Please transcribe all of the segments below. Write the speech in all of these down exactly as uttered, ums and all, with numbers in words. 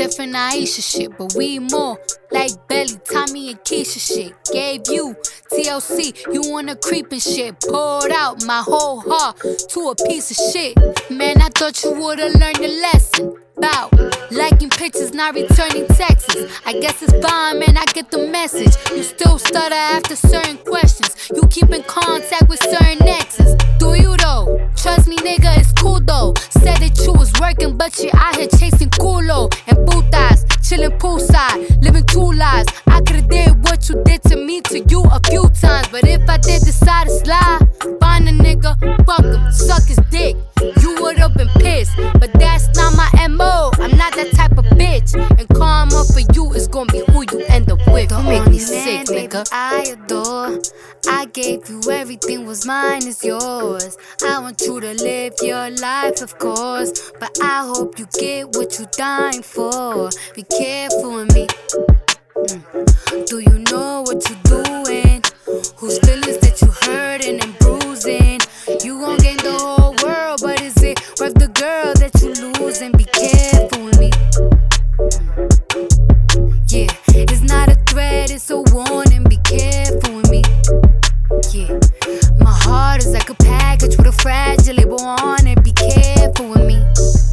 different Aisha shit, but we more like Belly, Tommy, and Keisha shit. Gave you T L C, you wanna creep and shit. Poured out my whole heart to a piece of shit. Man, I thought you would've learned your lesson about liking pictures, not returning texts. I guess it's fine, man, I get the message. You still stutter after certain questions. You keep in contact with certain exes. Do you though? Trust me, nigga, it's cool though. Said that you was working, but you out here chasing culo and putas, chilling poolside, living two lives. I could've did what you did to me to you a few times, but if I did decide to slide, find a nigga, fuck him, suck his dick. You would've been pissed, but that's not my M O. I'm not that type of bitch, and karma for you is gonna be who you end up with. Don't make me sick, nigga. I adore, I gave you everything, was mine is yours. I want you to live your life, of course, but I hope you get what you dying for. Be careful with me. Mm. Do you know what you're doing? Whose feelings that you hurting and bruising? You gon' gain the whole world, but is it worth the girl that you losing? Be careful with me. Mm. Yeah, it's not a threat, it's a warning. Be careful with me. Yeah, my heart is like a package with a fragile label on it. Be careful with me.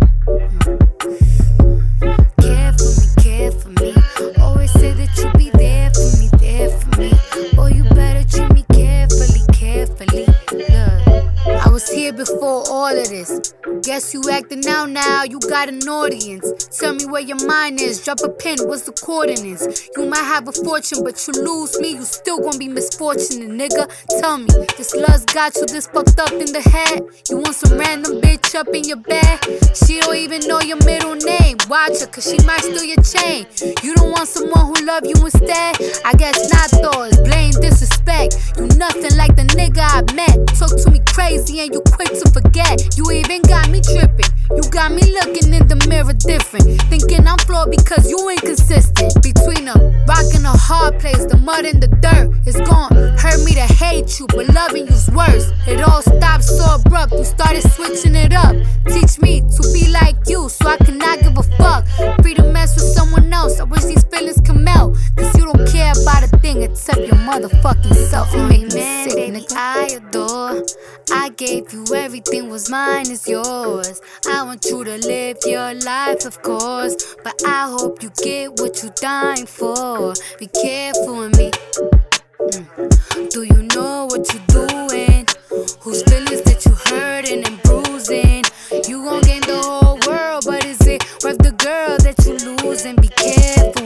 Mm. Care for me, care for me. Always say that you'll be there for me, there for me. Boy, you better treat me carefully, carefully. Look, I was here before all of this. Guess you acting out now, you got an audience. Tell me where your mind is, drop a pin, what's the coordinates? You might have a fortune, but you lose me, you still gonna be misfortunate, nigga. Tell me, this lust got you this fucked up in the head? You want some random bitch up in your bed? She don't even know your middle name. Watch her, cause she might steal your chain. You don't want someone who love you instead? I guess not though, it's blame, disrespect. You nothing like the nigga I met. Talk to me crazy and you quick to forget. You even got me tripping. You got me looking in the mirror different, thinking I'm flawed because you inconsistent. Between a rock and a hard place, the mud and the dirt, it's gon' hurt me to hate you, but loving you's worse. It all stopped so abrupt, you started switching it up. Teach me to be like you, so I cannot give a fuck. Free to mess with someone else, I wish these feelings can melt. Cause you don't care about a thing except your motherfucking self. You make me Man, sick, baby, nigga. I adore, I gave you everything, was mine is yours. I want you to live your life, of course, but I hope you get what you dying for. Be careful with me. Mm. Do you know what you're doing? Whose feelings that you hurting and bruising? You gon' gain the whole world, but is it worth the girl that you losing? Be careful.